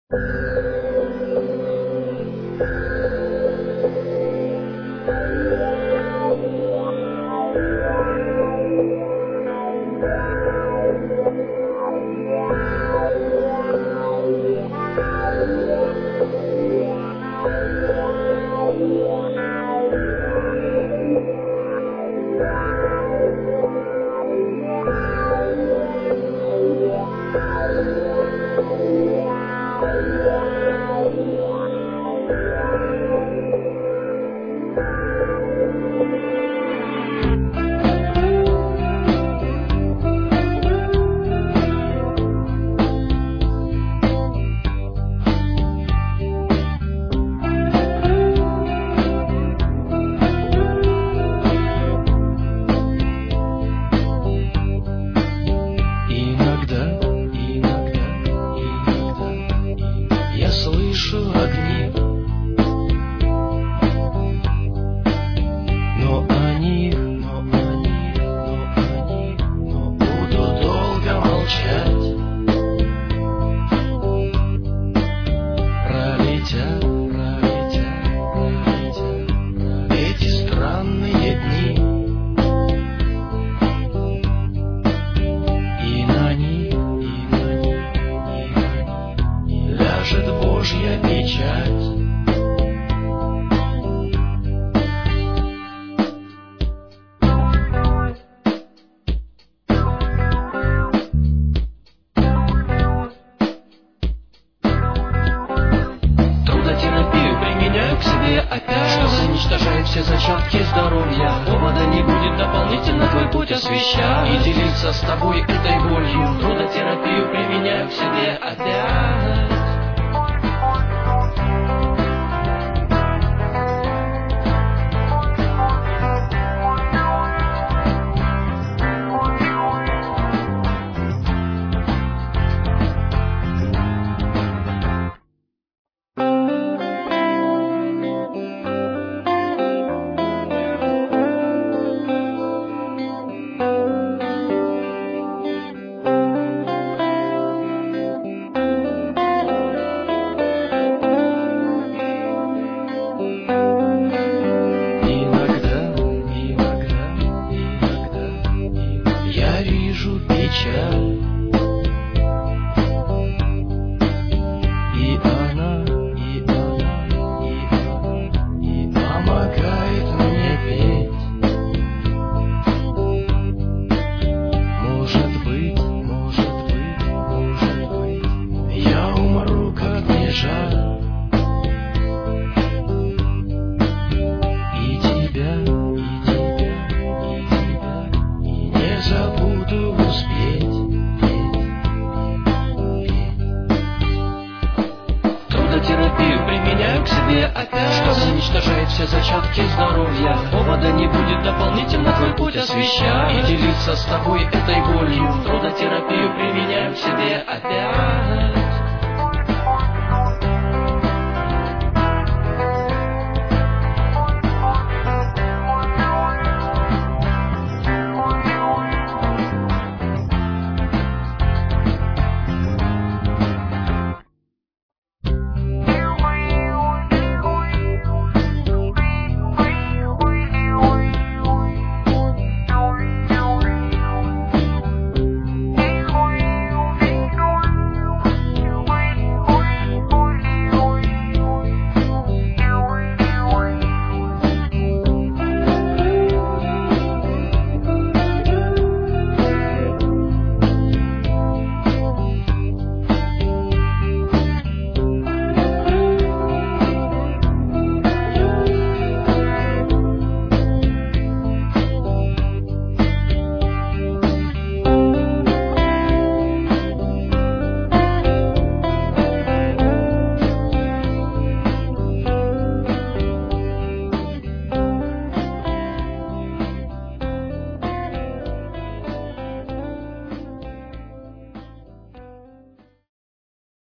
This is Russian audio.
Слышу огни, но они будут долго молчать. Пролетят эти странные дни, и на них ляжет Божья печать. Трудотерапию применяю к себе опять, что уничтожает все зачатки здоровья. Повода не будет дополнительно твой путь освещать и делиться с тобой этой болью. Трудотерапию применяю к себе опять. Я вижу печаль, и она помогает мне петь. Может быть, я умру, как мне жаль. И тебя не забуду успеть. Трудотерапию применяю к себе опять, что уничтожает все зачатки здоровья. Повода не будет дополнительно твой путь освещать и делиться с тобой этой болью. Трудотерапию применяю к себе опять.